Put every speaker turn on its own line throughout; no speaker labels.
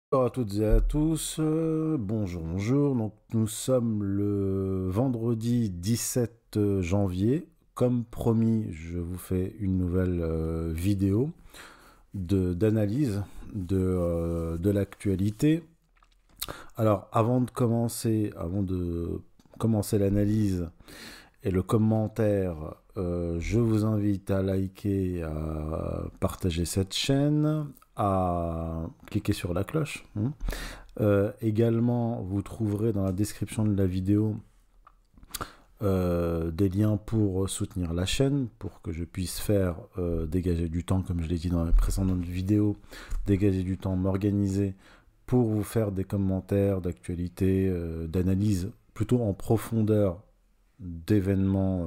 Bonjour à toutes et à tous, bonjour, bonjour. Donc, nous sommes le vendredi 17 janvier. Comme promis, je vous fais une nouvelle vidéo d'analyse de l'actualité. Alors, avant de commencer l'analyse et le commentaire, je vous invite à liker, à partager cette chaîne, à cliquer sur la cloche. Également, vous trouverez dans la description de la vidéo des liens pour soutenir la chaîne, pour que je puisse faire dégager du temps, comme je l'ai dit dans les précédentes vidéos, dégager du temps, m'organiser pour vous faire des commentaires d'actualité, d'analyse plutôt en profondeur d'événements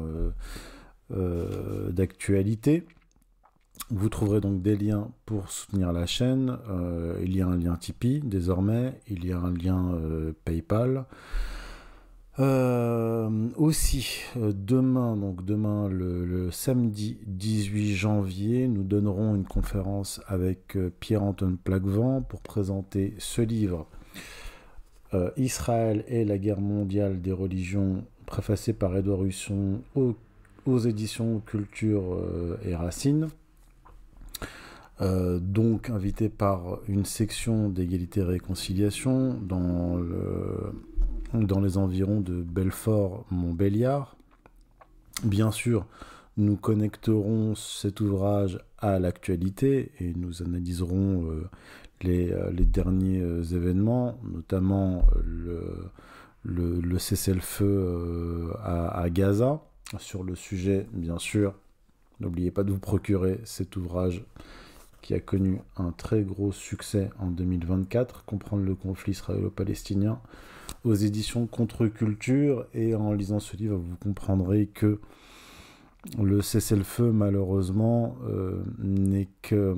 d'actualité. Vous trouverez donc des liens pour soutenir la chaîne. Il y a un lien Tipeee désormais. Il y a un lien PayPal. Demain, le samedi 18 janvier, nous donnerons une conférence avec Pierre-Antoine Plaquevent pour présenter ce livre, Israël et la guerre mondiale des religions, préfacé par Édouard Husson aux éditions Culture et Racine. Donc invité par une section d'égalité et réconciliation dans les environs de Belfort-Montbéliard. Bien sûr, nous connecterons cet ouvrage à l'actualité et nous analyserons les derniers événements, notamment le cessez-le-feu à Gaza. Sur le sujet, bien sûr, n'oubliez pas de vous procurer cet ouvrage qui a connu un très gros succès en 2024, Comprendre le conflit israélo-palestinien, aux éditions Contre-Culture. Et en lisant ce livre, vous comprendrez que le cessez-le-feu, malheureusement, n'est que,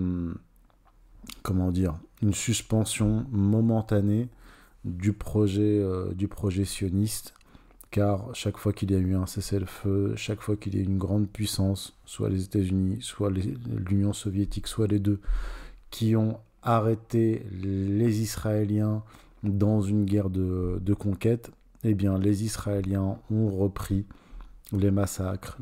une suspension momentanée du projet sioniste, car chaque fois qu'il y a eu un cessez-le-feu, chaque fois qu'il y a eu une grande puissance, soit les États-Unis, soit l'Union soviétique, soit les deux, qui ont arrêté les Israéliens dans une guerre de conquête, eh bien les Israéliens ont repris les massacres,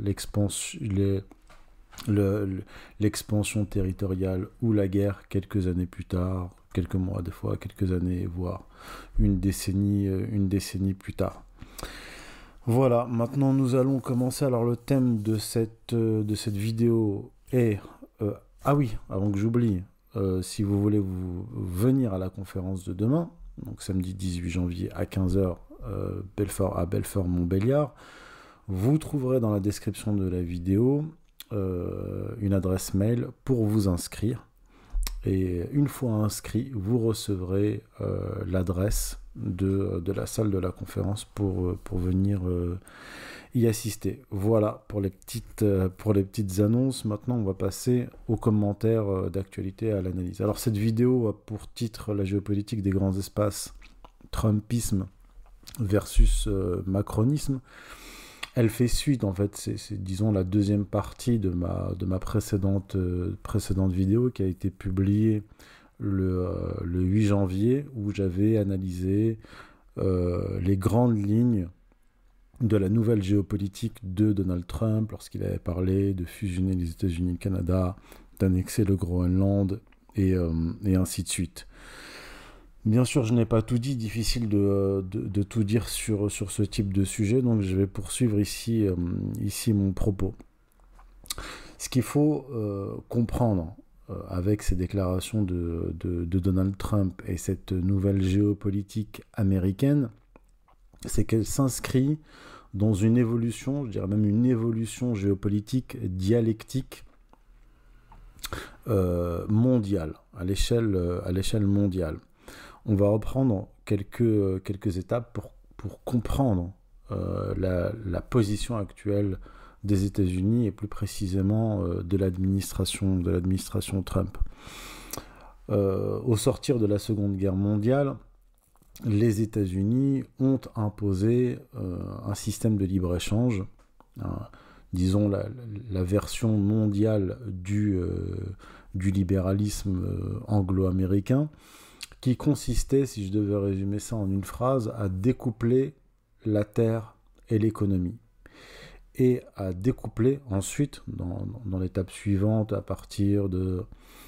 l'expansion territoriale ou la guerre quelques années plus tard, quelques mois des fois, quelques années, voire une décennie plus tard. Voilà, maintenant nous allons commencer. Alors le thème de cette vidéo est... ah oui, avant que j'oublie, si vous voulez venir à la conférence de demain, donc samedi 18 janvier à 15h, Belfort-Montbéliard, vous trouverez dans la description de la vidéo une adresse mail pour vous inscrire. Et une fois inscrit, vous recevrez l'adresse de la salle de la conférence pour venir y assister. Voilà pour les petites annonces. Maintenant, on va passer aux commentaires d'actualité, à l'analyse. Alors, cette vidéo a pour titre La géopolitique des grands espaces, Trumpisme versus macronisme. Elle fait suite, en fait, c'est disons la deuxième partie de ma précédente vidéo qui a été publiée le 8 janvier, où j'avais analysé les grandes lignes de la nouvelle géopolitique de Donald Trump lorsqu'il avait parlé de fusionner les États-Unis et le Canada, d'annexer le Groenland et ainsi de suite. Bien sûr, je n'ai pas tout dit, difficile de tout dire sur ce type de sujet, donc je vais poursuivre ici mon propos. Ce qu'il faut comprendre avec ces déclarations de Donald Trump et cette nouvelle géopolitique américaine, c'est qu'elle s'inscrit dans une évolution, je dirais même une évolution géopolitique dialectique mondiale, à l'échelle mondiale. On va reprendre quelques étapes pour comprendre la position actuelle des États-Unis et plus précisément de l'administration Trump. Au sortir de la Seconde Guerre mondiale, les États-Unis ont imposé un système de libre-échange, disons la version mondiale du libéralisme anglo-américain, qui consistait, si je devais résumer ça en une phrase, à découpler la terre et l'économie. Et à découpler ensuite, dans l'étape suivante, à partir de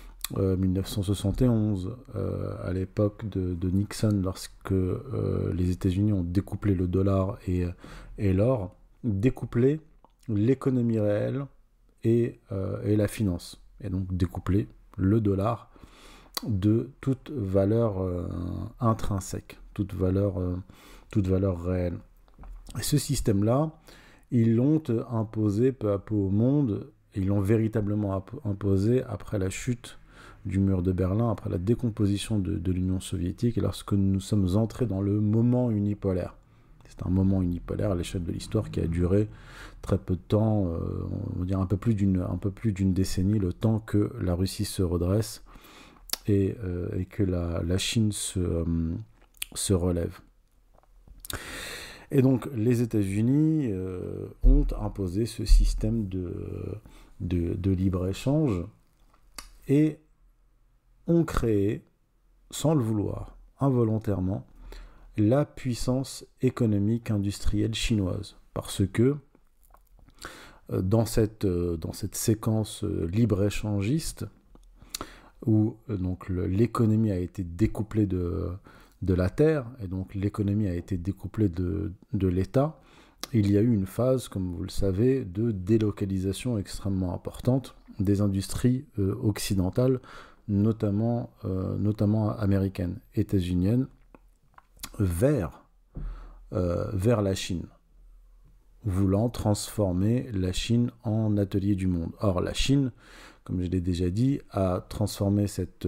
1971, à l'époque de Nixon, lorsque les États-Unis ont découplé le dollar et l'or, découpler l'économie réelle et la finance. Et donc découpler le dollar de toute valeur intrinsèque, toute valeur réelle. Et ce système-là, ils l'ont imposé peu à peu au monde, et ils l'ont véritablement imposé après la chute du mur de Berlin, après la décomposition de l'Union soviétique, et lorsque nous sommes entrés dans le moment unipolaire. C'est un moment unipolaire à l'échelle de l'histoire qui a duré très peu de temps, on va dire un peu plus d'une décennie, le temps que la Russie se redresse et que la Chine se relève. Et donc les États-Unis ont imposé ce système de libre-échange et ont créé, sans le vouloir, involontairement, la puissance économique industrielle chinoise. Parce que dans cette séquence libre-échangiste, où donc l'économie a été découplée de la terre, et donc l'économie a été découplée de l'État, il y a eu une phase, comme vous le savez, de délocalisation extrêmement importante des industries occidentales, notamment américaines, états-uniennes, vers la Chine, voulant transformer la Chine en atelier du monde. Or, la Chine, comme je l'ai déjà dit, a transformé cette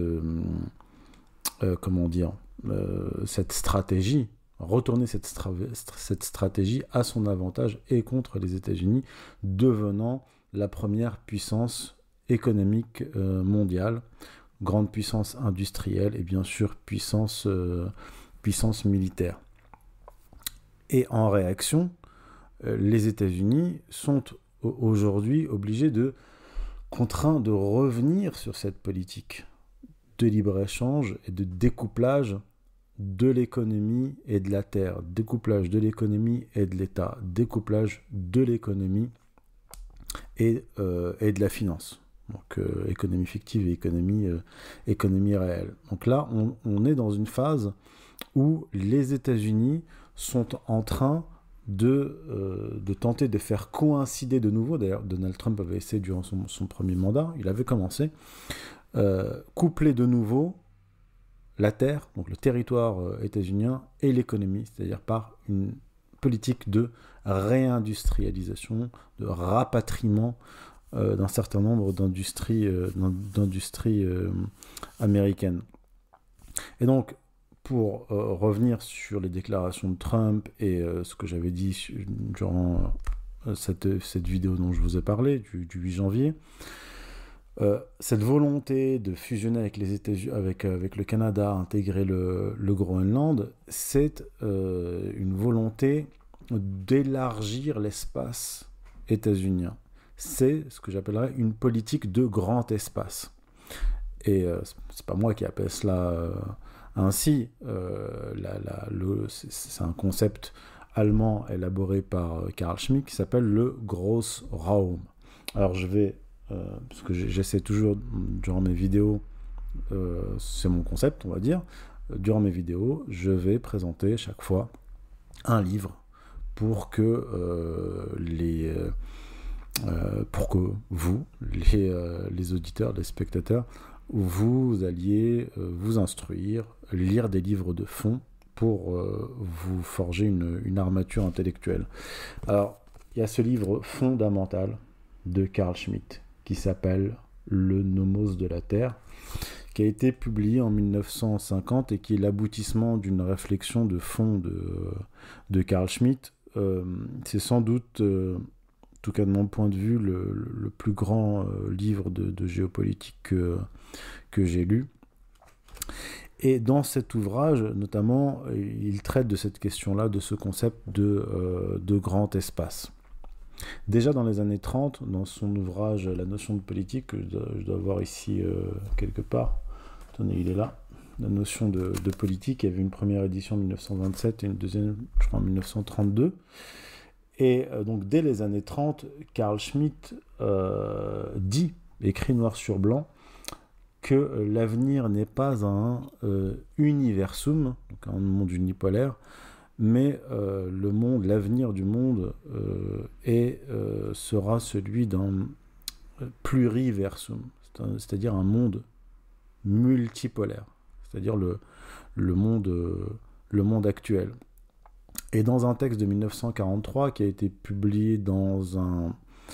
stratégie, retourner cette stratégie à son avantage et contre les États-Unis, devenant la première puissance économique mondiale, grande puissance industrielle et bien sûr puissance militaire. Et en réaction, les États-Unis sont aujourd'hui contraints de revenir sur cette politique de libre-échange et de découplage de l'économie et de la terre, découplage de l'économie et de l'État, découplage de l'économie et de la finance. Donc économie fictive et économie réelle. Donc là, on est dans une phase où les États-Unis sont en train de tenter de faire coïncider de nouveau, d'ailleurs Donald Trump avait essayé durant son premier mandat, il avait commencé, coupler de nouveau la terre, donc le territoire états-unien, et l'économie, c'est-à-dire par une politique de réindustrialisation, de rapatriement d'un certain nombre d'industries américaines. Et donc, pour revenir sur les déclarations de Trump et ce que j'avais dit durant cette vidéo dont je vous ai parlé, du 8 janvier, cette volonté de fusionner avec les États-Unis, avec le Canada, intégrer le Groenland, c'est une volonté d'élargir l'espace états-unien. C'est ce que j'appellerais une politique de grand espace. Et c'est pas moi qui appelle cela ainsi. C'est un concept allemand élaboré par Carl Schmitt qui s'appelle le Großraum. Alors je vais, parce que j'essaie toujours durant mes vidéos, c'est mon concept on va dire, durant mes vidéos, je vais présenter chaque fois un livre pour que vous, les auditeurs, les spectateurs, vous alliez vous instruire, lire des livres de fond pour vous forger une armature intellectuelle. Alors, il y a ce livre fondamental de Carl Schmitt qui s'appelle Le Nomos de la Terre, qui a été publié en 1950 et qui est l'aboutissement d'une réflexion de fond de Carl Schmitt. C'est sans doute, en tout cas de mon point de vue, le plus grand livre de géopolitique que j'ai lu. Et dans cet ouvrage, notamment, il traite de cette question-là, de ce concept de grand espace. Déjà dans les années 30, dans son ouvrage La notion de politique, que je dois voir ici quelque part, attendez, il est là, la notion de politique. Il y avait une première édition en 1927 et une deuxième, je crois, en 1932. Et donc, dès les années 30, Carl Schmitt dit, écrit noir sur blanc, que l'avenir n'est pas un universum, donc un monde unipolaire, mais l'avenir du monde sera celui d'un pluriversum, c'est-à-dire un monde multipolaire, c'est-à-dire le monde actuel. Et dans un texte de 1943 qui a été publié dans un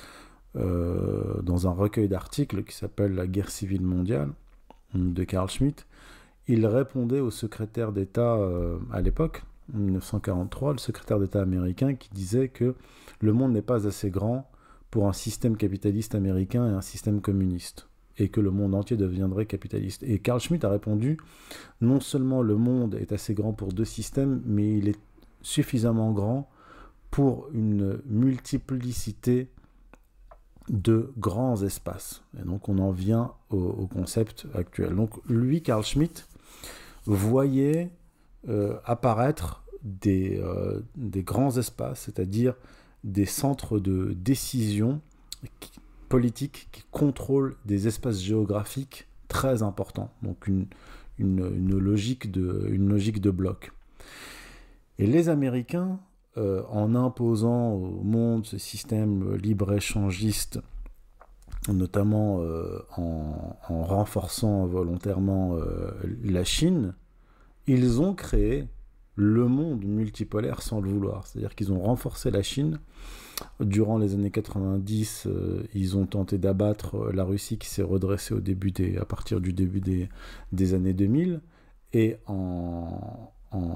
recueil d'articles qui s'appelle La guerre civile mondiale de Carl Schmitt, il répondait au secrétaire d'État à l'époque, en 1943, le secrétaire d'État américain qui disait que le monde n'est pas assez grand pour un système capitaliste américain et un système communiste, et que le monde entier deviendrait capitaliste. Et Carl Schmitt a répondu, non seulement le monde est assez grand pour deux systèmes, mais il est suffisamment grand pour une multiplicité de grands espaces. Et donc on en vient au concept actuel. Donc lui, Carl Schmitt, voyait apparaître des grands espaces, c'est-à-dire des centres de décision politique qui contrôlent des espaces géographiques très importants, donc une logique de bloc. Et les Américains, en imposant au monde ce système libre-échangiste, notamment en renforçant volontairement la Chine, ils ont créé le monde multipolaire sans le vouloir. C'est-à-dire qu'ils ont renforcé la Chine. Durant les années 90, ils ont tenté d'abattre la Russie qui s'est redressée à partir du début des années 2000. Et en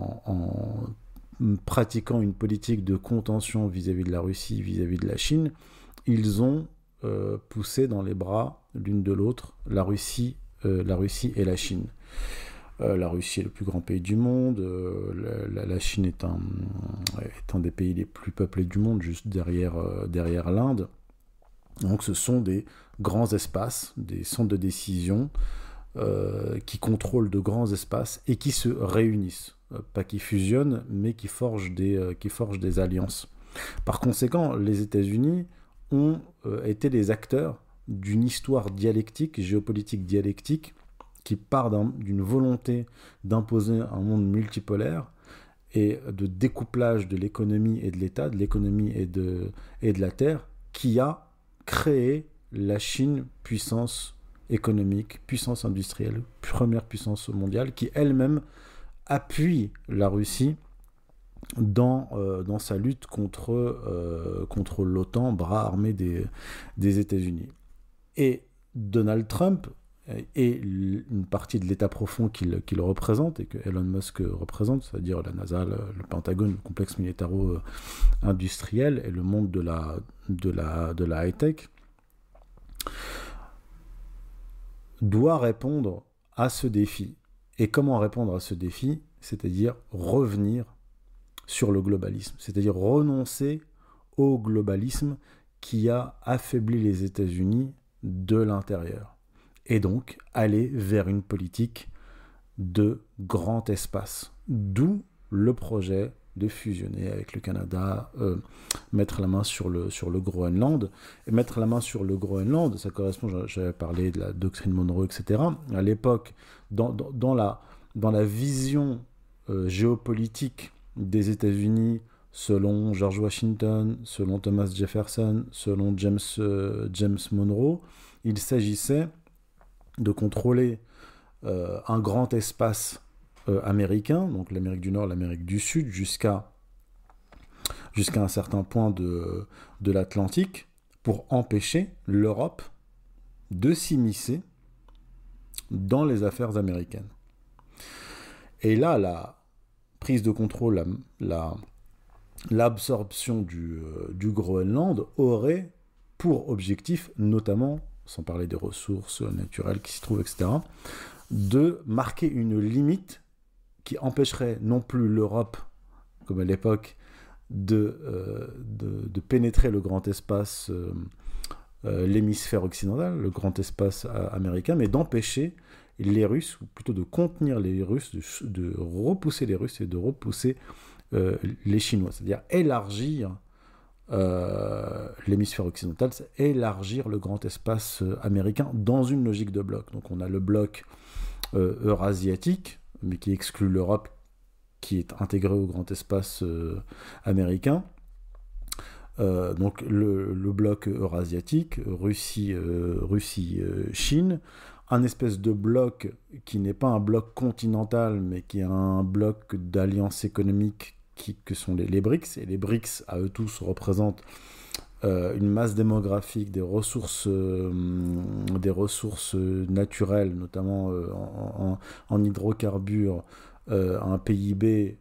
pratiquant une politique de contention vis-à-vis de la Russie, vis-à-vis de la Chine, ils ont poussé dans les bras l'une de l'autre la Russie et la Chine. La Russie est le plus grand pays du monde, la Chine est un des pays les plus peuplés du monde, juste derrière l'Inde. Donc ce sont des grands espaces, des centres de décision qui contrôlent de grands espaces et qui se réunissent. Pas qui fusionnent, mais qui forgent des alliances. Par conséquent, les États-Unis ont été les acteurs d'une histoire dialectique, géopolitique dialectique, qui part d'une volonté d'imposer un monde multipolaire et de découplage de l'économie et de l'État, de l'économie et de la terre, qui a créé la Chine, puissance économique, puissance industrielle, première puissance mondiale, qui elle-même appuie la Russie dans sa lutte contre l'OTAN, bras armé des États-Unis. Et Donald Trump et une partie de l'État profond qu'il représente et que Elon Musk représente, c'est-à-dire la NASA, le Pentagone, le complexe militaro-industriel et le monde de la high-tech, doit répondre à ce défi. Et comment répondre à ce défi? C'est-à-dire revenir sur le globalisme, c'est-à-dire renoncer au globalisme qui a affaibli les États-Unis de l'intérieur. Et donc aller vers une politique de grand espace. D'où le projet de fusionner avec le Canada, mettre la main sur le Groenland. Et mettre la main sur le Groenland, ça correspond, j'avais parlé de la doctrine Monroe, etc. À l'époque, dans la vision géopolitique des États-Unis, selon George Washington, selon Thomas Jefferson, selon James Monroe, il s'agissait de contrôler un grand espace américain, donc l'Amérique du Nord, l'Amérique du Sud, jusqu'à un certain point de l'Atlantique, pour empêcher l'Europe de s'immiscer dans les affaires américaines. Et là, la prise de contrôle, l'absorption du Groenland aurait pour objectif, notamment, sans parler des ressources naturelles qui s'y trouvent, etc., de marquer une limite qui empêcherait non plus l'Europe, comme à l'époque, de pénétrer le grand espace l'hémisphère occidental, le grand espace américain, mais d'empêcher les Russes, ou plutôt de contenir les Russes, de repousser les Russes et de repousser les Chinois, c'est-à-dire élargir l'hémisphère occidental, c'est élargir le grand espace américain dans une logique de bloc. Donc on a le bloc eurasiatique, mais qui exclut l'Europe, qui est intégré au grand espace américain. Donc le bloc eurasiatique, Russie, Chine, un espèce de bloc qui n'est pas un bloc continental, mais qui est un bloc d'alliances économiques que sont les BRICS. Et les BRICS, à eux tous, représentent une masse démographique, des ressources naturelles, notamment en hydrocarbures, un PIB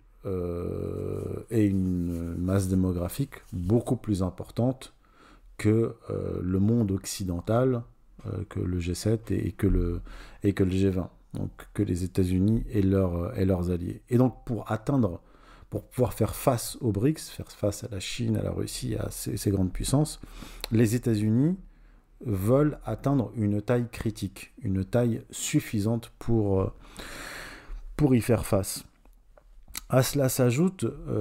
et une masse démographique beaucoup plus importante que le monde occidental, que le G7 et que le G20, donc que les États-Unis et leurs alliés. Et donc pour pouvoir faire face aux BRICS, faire face à la Chine, à la Russie, à ces grandes puissances, les États-Unis veulent atteindre une taille critique, une taille suffisante pour y faire face. À cela s'ajoute,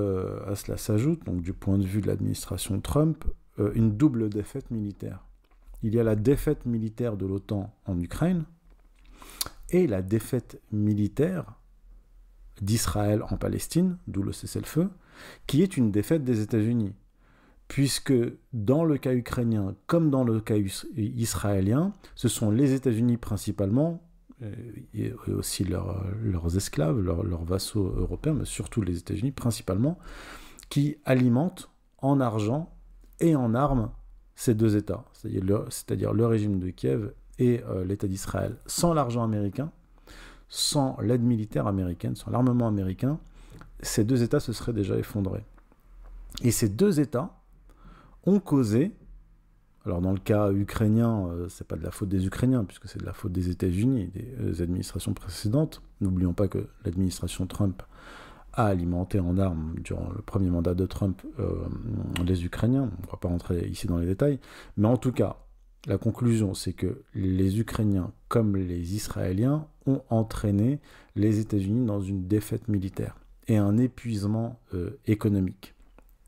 donc du point de vue de l'administration Trump, une double défaite militaire. Il y a la défaite militaire de l'OTAN en Ukraine et la défaite militaire d'Israël en Palestine, d'où le cessez-le-feu, qui est une défaite des États-Unis. Puisque dans le cas ukrainien comme dans le cas israélien, ce sont les États-Unis principalement, et aussi leurs esclaves, leurs vassaux européens, mais surtout les États-Unis principalement, qui alimentent en argent et en armes ces deux États, c'est-à-dire le régime de Kiev et l'État d'Israël. Sans l'argent américain, sans l'aide militaire américaine, sans l'armement américain, ces deux États se seraient déjà effondrés. Et ces deux États ont causé, alors dans le cas ukrainien, c'est pas de la faute des Ukrainiens, puisque c'est de la faute des États-Unis et des administrations précédentes. N'oublions pas que l'administration Trump a alimenté en armes, durant le premier mandat de Trump, les Ukrainiens. On ne va pas rentrer ici dans les détails. Mais en tout cas, la conclusion, c'est que les Ukrainiens, comme les Israéliens, ont entraîné les États-Unis dans une défaite militaire et un épuisement économique.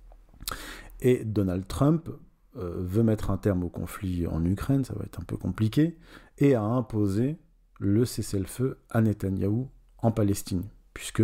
Et Donald Trump veut mettre un terme au conflit en Ukraine, ça va être un peu compliqué, et a imposé le cessez-le-feu à Netanyahou en Palestine, puisque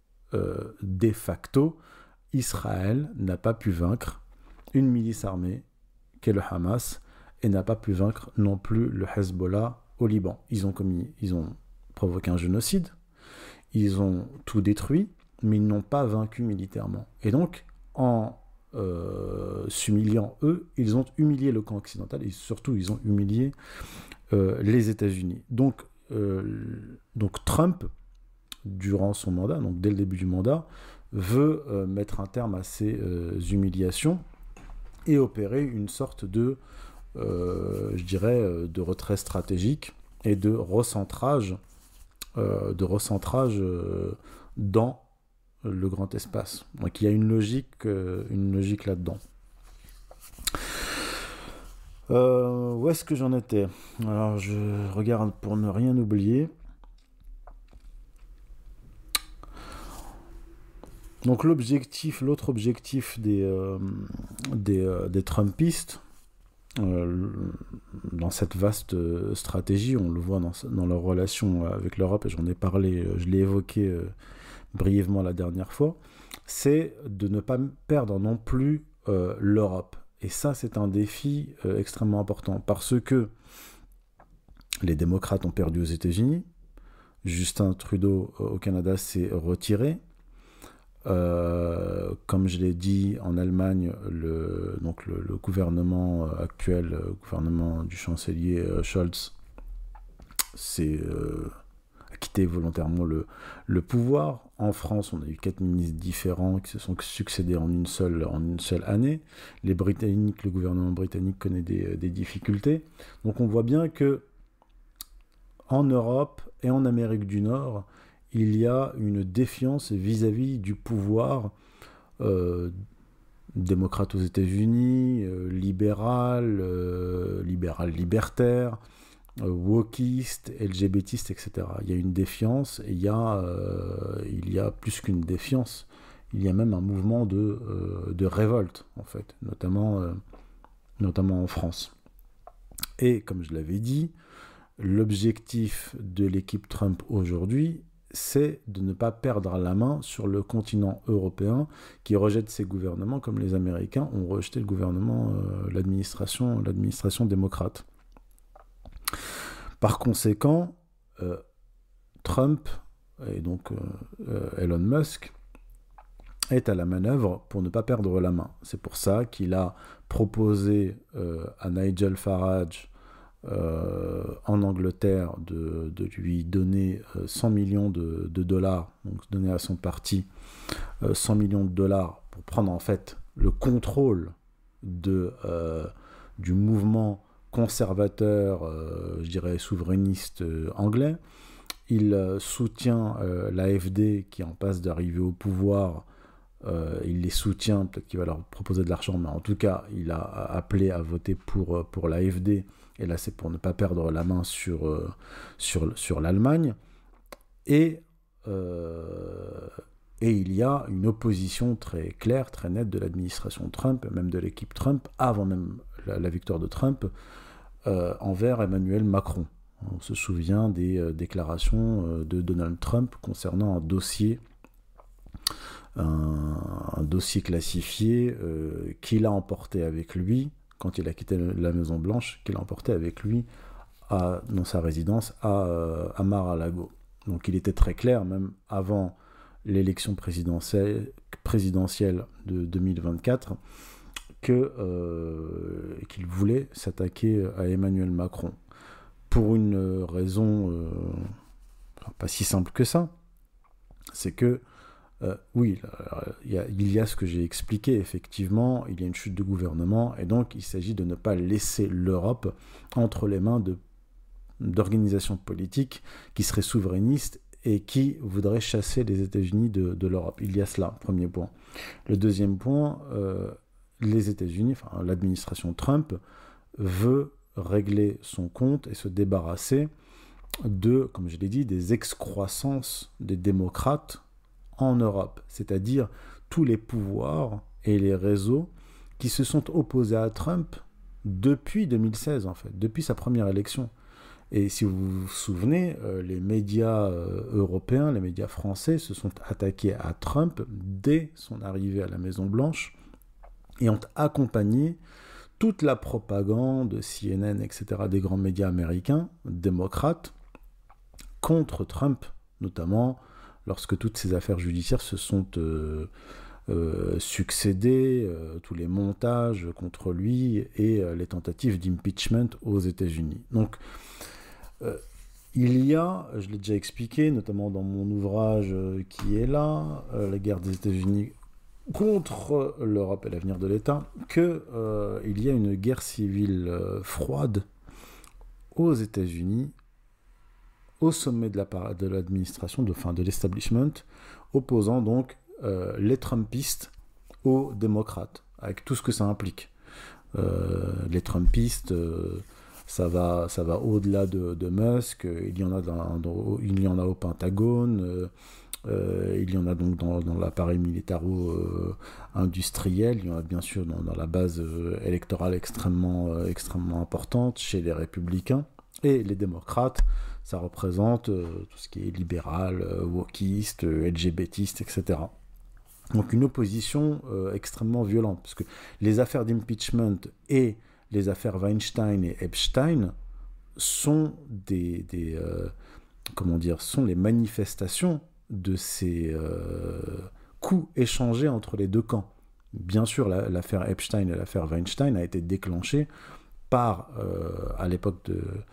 de facto, Israël n'a pas pu vaincre une milice armée qu'est le Hamas et n'a pas pu vaincre non plus le Hezbollah au Liban. Ils ont provoqué un génocide, ils ont tout détruit, mais ils n'ont pas vaincu militairement. Et donc, en s'humiliant eux, ils ont humilié le camp occidental et surtout ils ont humilié les États-Unis. Donc Trump, durant son mandat, donc dès le début du mandat, veut mettre un terme à ces humiliations et opérer une sorte de, de retrait stratégique et de recentrage dans le grand espace. Donc il y a une logique là-dedans. Où est-ce que j'en étais ? Alors je regarde pour ne rien oublier. Donc l'autre objectif des Trumpistes, dans cette vaste stratégie, on le voit dans leur relation avec l'Europe, et j'en ai parlé, je l'ai évoqué brièvement la dernière fois, c'est de ne pas perdre non plus l'Europe. Et ça, c'est un défi extrêmement important, parce que les démocrates ont perdu aux États-Unis, Justin Trudeau au Canada s'est retiré, comme je l'ai dit, en Allemagne, le gouvernement actuel, le gouvernement du chancelier Scholz, a quitté volontairement le pouvoir. En France, on a eu 4 ministres différents qui se sont succédés en une seule année. Le gouvernement britannique connaît des difficultés. Donc on voit bien que en Europe et en Amérique du Nord, il y a une défiance vis-à-vis du pouvoir démocrate aux États-Unis, libéral, libertaire, wokiste, LGBTiste, etc. Il y a une défiance, et il y a plus qu'une défiance, il y a même un mouvement de révolte, en fait, notamment en France. Et comme je l'avais dit, l'objectif de l'équipe Trump aujourd'hui, c'est de ne pas perdre la main sur le continent européen qui rejette ses gouvernements comme les Américains ont rejeté le gouvernement, l'administration démocrate. Par conséquent, Trump et donc Elon Musk est à la manœuvre pour ne pas perdre la main. C'est pour ça qu'il a proposé à Nigel Farage en Angleterre de lui donner 100 millions de dollars, donc donner à son parti 100 millions de dollars pour prendre en fait le contrôle du mouvement conservateur, je dirais souverainiste anglais. Il soutient l'AfD qui est en passe d'arriver au pouvoir. Il les soutient, peut-être qu'il va leur proposer de l'argent, mais en tout cas, il a appelé à voter pour l'AfD. Et là, c'est pour ne pas perdre la main sur l'Allemagne. Et il y a une opposition très claire, très nette de l'administration Trump, même de l'équipe Trump, avant même la victoire de Trump, envers Emmanuel Macron. On se souvient des déclarations de Donald Trump concernant un dossier classifié qu'il a emporté avec lui quand il a quitté la Maison-Blanche, qu'il a emporté avec lui dans sa résidence à Mar-a-Lago. Donc il était très clair, même avant l'élection présidentielle de 2024, qu'il voulait s'attaquer à Emmanuel Macron. Pour une raison pas si simple que ça, c'est que oui, il y a ce que j'ai expliqué, effectivement, il y a une chute de gouvernement, et donc il s'agit de ne pas laisser l'Europe entre les mains d'organisations politiques qui seraient souverainistes et qui voudraient chasser les États-Unis de l'Europe. Il y a cela, premier point. Le deuxième point, les États-Unis, enfin l'administration Trump, veut régler son compte et se débarrasser comme je l'ai dit, des excroissances des démocrates en Europe, c'est-à-dire tous les pouvoirs et les réseaux qui se sont opposés à Trump depuis 2016, en fait, depuis sa première élection. Et si vous vous souvenez, les médias européens, les médias français se sont attaqués à Trump dès son arrivée à la Maison-Blanche et ont accompagné toute la propagande, CNN, etc., des grands médias américains, démocrates, contre Trump, notamment lorsque toutes ces affaires judiciaires se sont succédées, tous les montages contre lui et les tentatives d'impeachment aux États-Unis. Donc, il y a, je l'ai déjà expliqué, notamment dans mon ouvrage qui est là, La guerre des États-Unis contre l'Europe et l'avenir de l'État, qu'il y a une guerre civile froide aux États-Unis, au sommet de l'administration, de l'establishment, opposant donc les Trumpistes aux démocrates, avec tout ce que ça implique. Les Trumpistes, ça va au-delà de Musk, il y en a au Pentagone, il y en a donc dans l'appareil militaro-industriel, il y en a bien sûr dans la base électorale extrêmement importante chez les républicains, et les démocrates, ça représente tout ce qui est libéral, wokiste, LGBTiste, etc. Donc une opposition extrêmement violente, parce que les affaires d'impeachment et les affaires Weinstein et Epstein sont sont les manifestations de ces coups échangés entre les deux camps. Bien sûr, l'affaire Epstein et l'affaire Weinstein a été déclenchée par, à l'époque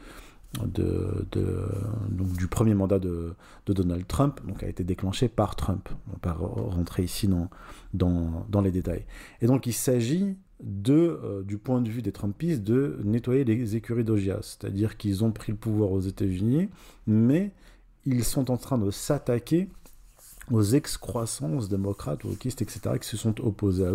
donc du premier mandat de Donald Trump, donc a été déclenché par Trump. On ne va pas rentrer ici dans les détails. Et donc il s'agit du point de vue des Trumpistes, de nettoyer les écuries d'Augias, c'est-à-dire qu'ils ont pris le pouvoir aux États-Unis, mais ils sont en train de s'attaquer aux excroissances démocrates, wokistes, etc., qui se sont opposés à eux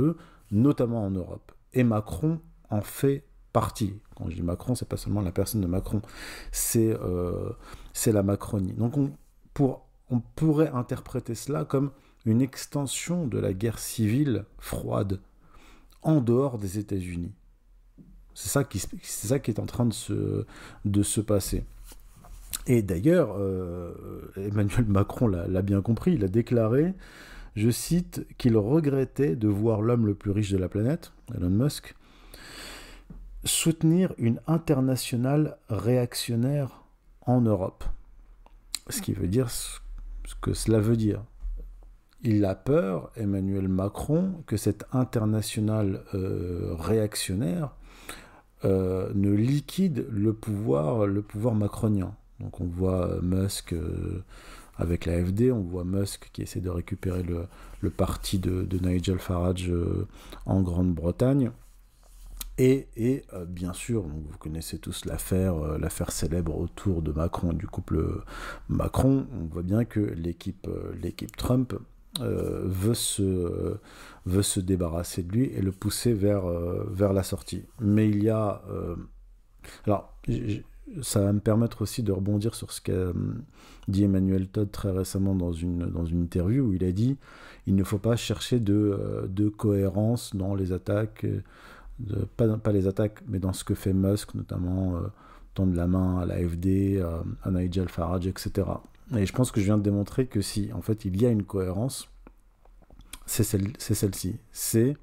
notamment en Europe. Et Macron en fait partie. Quand je dis Macron, c'est pas seulement la personne de Macron, c'est la Macronie. Donc on pourrait interpréter cela comme une extension de la guerre civile froide en dehors des États-Unis. C'est ça qui est en train de se passer. Et d'ailleurs, Emmanuel Macron l'a bien compris, il a déclaré, je cite, qu'il regrettait de voir l'homme le plus riche de la planète, Elon Musk, soutenir une internationale réactionnaire en Europe. Ce qui veut dire ce que cela veut dire. Il a peur, Emmanuel Macron, que cette internationale réactionnaire ne liquide le pouvoir macronien. Donc on voit Musk avec l'AfD, on voit Musk qui essaie de récupérer le parti de Nigel Farage en Grande-Bretagne. Et bien sûr, donc vous connaissez tous l'affaire célèbre autour de Macron, du couple Macron. On voit bien que l'équipe Trump veut se débarrasser de lui et le pousser vers la sortie. Mais il y a... alors, ça va me permettre aussi de rebondir sur ce qu'a dit Emmanuel Todd très récemment dans une interview où il a dit il ne faut pas chercher de cohérence dans les attaques... pas les attaques, mais dans ce que fait Musk, notamment tendre la main à l'AfD, à Nigel Farage, etc. Et je pense que je viens de démontrer que si, en fait, il y a une cohérence, c'est celle-ci. C'est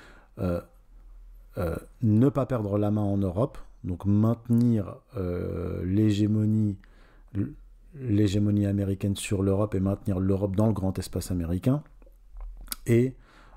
ne pas perdre la main en Europe, donc maintenir l'hégémonie américaine sur l'Europe et maintenir l'Europe dans le grand espace américain, et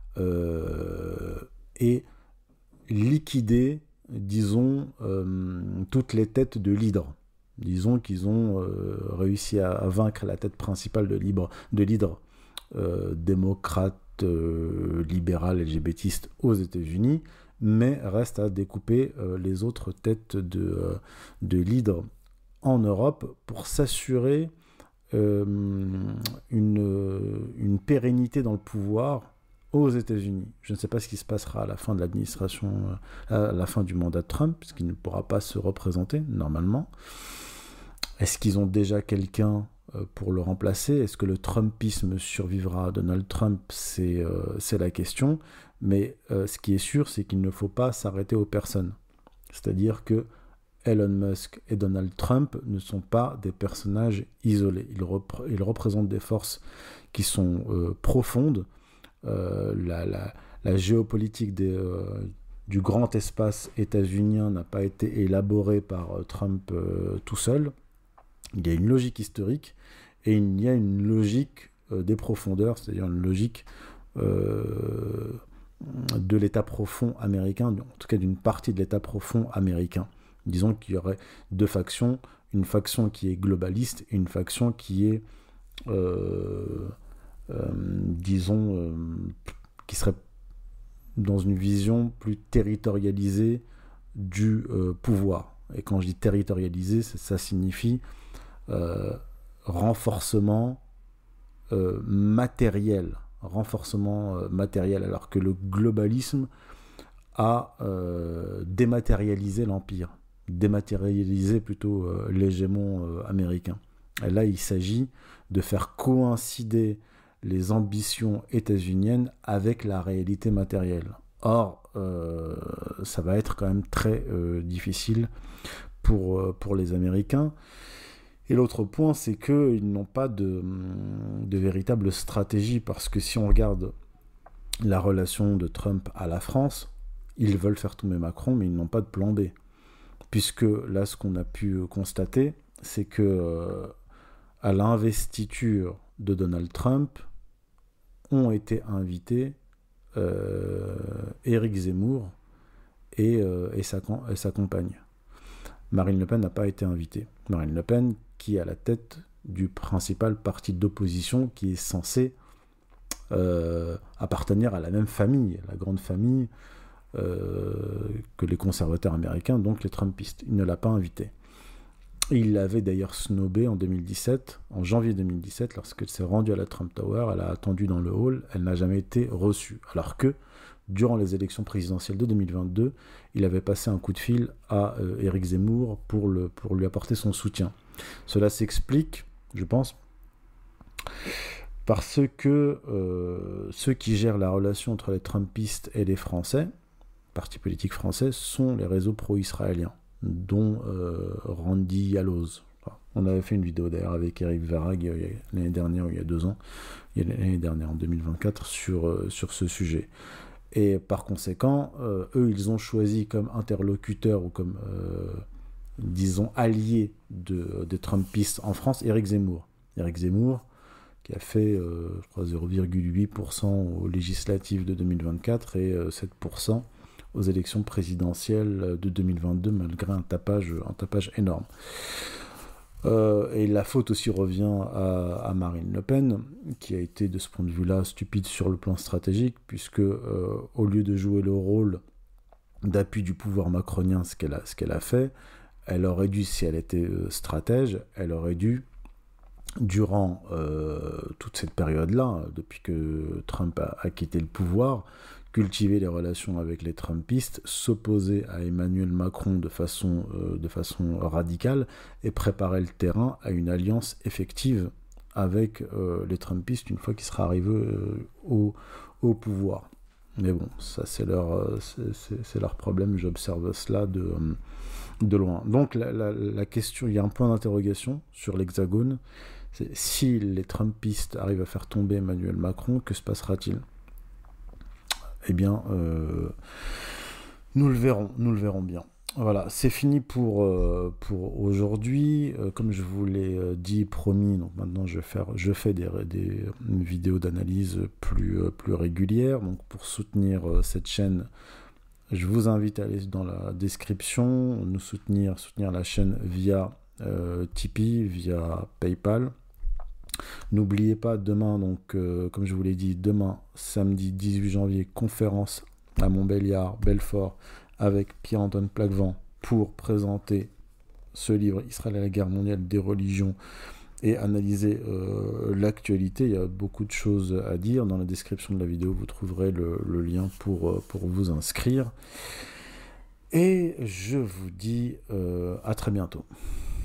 liquider, disons, toutes les têtes de l'hydre. Disons qu'ils ont réussi à vaincre la tête principale de l'hydre, démocrate, libéral, LGBTiste aux États-Unis, mais reste à découper les autres têtes de l'hydre en Europe pour s'assurer une pérennité dans le pouvoir aux États-Unis. Je ne sais pas ce qui se passera à la fin de l'administration, à la fin du mandat de Trump, puisqu'il ne pourra pas se représenter normalement. Est-ce qu'ils ont déjà quelqu'un pour le remplacer? Est-ce que le Trumpisme survivra à Donald Trump? C'est la question. Mais ce qui est sûr, c'est qu'il ne faut pas s'arrêter aux personnes. C'est-à-dire que Elon Musk et Donald Trump ne sont pas des personnages isolés. Ils représentent des forces qui sont profondes. La géopolitique du grand espace états-unien n'a pas été élaborée par Trump tout seul. Il y a une logique historique et il y a une logique des profondeurs, c'est-à-dire une logique de l'État profond américain, en tout cas d'une partie de l'État profond américain. Disons qu'il y aurait deux factions, une faction qui est globaliste et une faction qui est qui serait dans une vision plus territorialisée du pouvoir. Et quand je dis territorialisé, ça signifie renforcement matériel, alors que le globalisme a dématérialisé l'empire, dématérialisé plutôt l'hégémon américain. Et là, il s'agit de faire coïncider les ambitions états-uniennes avec la réalité matérielle. Or, ça va être quand même très difficile pour les Américains. Et l'autre point, c'est qu'ils n'ont pas de véritable stratégie, parce que si on regarde la relation de Trump à la France, ils veulent faire tomber Macron, mais ils n'ont pas de plan B. Puisque là, ce qu'on a pu constater, c'est que à l'investiture de Donald Trump, ont été invités Éric Zemmour et sa compagne. Marine Le Pen n'a pas été invitée. Marine Le Pen, qui est à la tête du principal parti d'opposition qui est censé appartenir à la même famille, la grande famille que les conservateurs américains, donc les Trumpistes. Il ne l'a pas invitée. Il l'avait d'ailleurs snobé en 2017, en janvier 2017, lorsqu'elle s'est rendue à la Trump Tower. Elle a attendu dans le hall, elle n'a jamais été reçue. Alors que, durant les élections présidentielles de 2022, il avait passé un coup de fil à Éric Zemmour pour lui apporter son soutien. Cela s'explique, je pense, parce que ceux qui gèrent la relation entre les Trumpistes et les Français, partis politiques français, sont les réseaux pro-israéliens, dont Randy Yaloz. On avait fait une vidéo d'ailleurs avec Eric Verrag l'année dernière, ou il y a 2 ans, l'année dernière, en 2024, sur ce sujet. Et par conséquent, eux, ils ont choisi comme interlocuteur ou comme, disons, allié des Trumpistes en France, Éric Zemmour. Éric Zemmour, qui a fait, je crois, 0,8% aux législatives de 2024 et 7% aux élections présidentielles de 2022, malgré un tapage énorme. Et la faute aussi revient à Marine Le Pen, qui a été de ce point de vue-là stupide sur le plan stratégique, puisque au lieu de jouer le rôle d'appui du pouvoir macronien, ce qu'elle a fait, elle aurait dû, si elle était stratège, elle aurait dû, durant toute cette période-là, depuis que Trump a quitté le pouvoir, cultiver les relations avec les Trumpistes, s'opposer à Emmanuel Macron de façon radicale et préparer le terrain à une alliance effective avec les Trumpistes une fois qu'il sera arrivé au pouvoir. Mais bon, ça c'est leur problème, j'observe cela de loin. Donc la question, il y a un point d'interrogation sur l'Hexagone, c'est si les Trumpistes arrivent à faire tomber Emmanuel Macron, que se passera-t-il ? Eh bien, nous le verrons bien. Voilà, c'est fini pour aujourd'hui. Comme je vous l'ai promis, donc maintenant je fais des vidéos d'analyse plus régulières. Donc pour soutenir cette chaîne, je vous invite à aller dans la description, nous soutenir la chaîne via Tipeee, via PayPal. N'oubliez pas, demain, donc, comme je vous l'ai dit, demain, samedi 18 janvier, conférence à Montbéliard, Belfort, avec Pierre-Antoine Plaquevent pour présenter ce livre, Israël et la guerre mondiale des religions, et analyser l'actualité. Il y a beaucoup de choses à dire. Dans la description de la vidéo, vous trouverez le lien pour vous inscrire. Et je vous dis à très bientôt.